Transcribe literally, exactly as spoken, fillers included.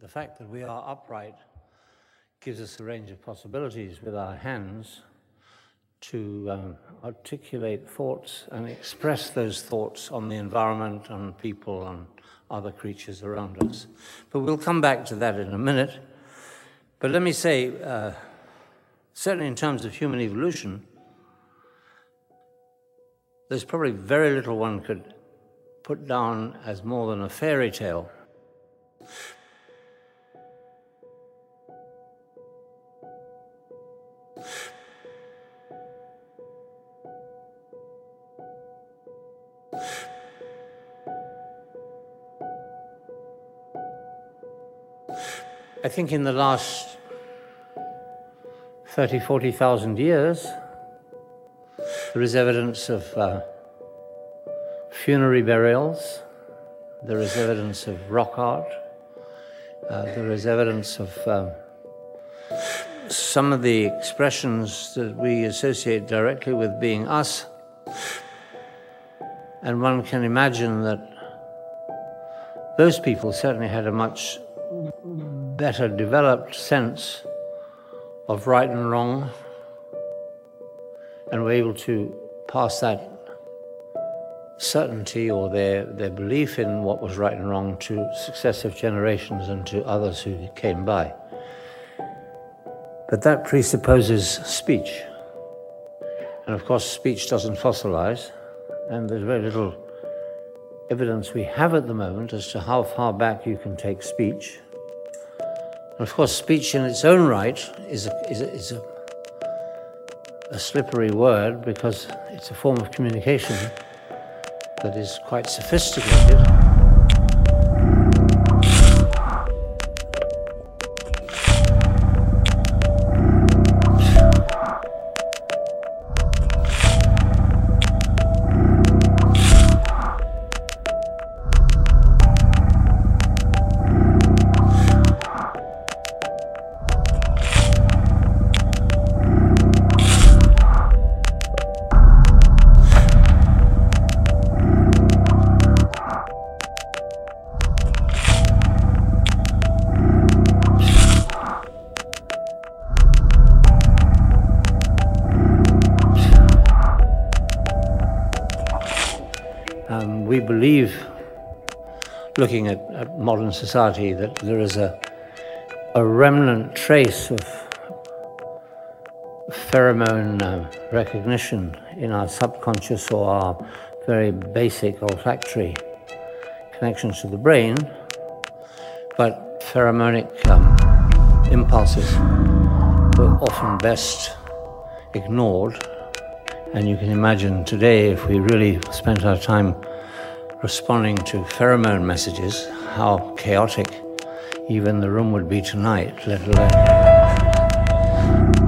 the fact that we are upright gives us a range of possibilities with our hands to um, articulate thoughts and express those thoughts on the environment, on people, on other creatures around us. But we'll come back to that in a minute. But let me say, uh, certainly in terms of human evolution, there's probably very little one could put down as more than a fairy tale. I think in the last thirty, forty thousand years, there is evidence of uh, funerary burials, there is evidence of rock art, uh, there is evidence of um, some of the expressions that we associate directly with being us, and one can imagine that those people certainly had a much better developed sense of right and wrong, and were able to pass that certainty or their, their belief in what was right and wrong to successive generations and to others who came by. But that presupposes speech. And of course, speech doesn't fossilize, and there's very little evidence we have at the moment as to how far back you can take speech. And of course, speech in its own right is a, is a, is a, a slippery word, because it's a form of communication that is quite sophisticated. Um, we believe, looking at, at modern society, that there is a, a remnant trace of pheromone uh, recognition in our subconscious or our very basic olfactory connections to the brain, but pheromonic um, impulses were often best ignored. And you can imagine today, if we really spent our time responding to pheromone messages, how chaotic even the room would be tonight, let alone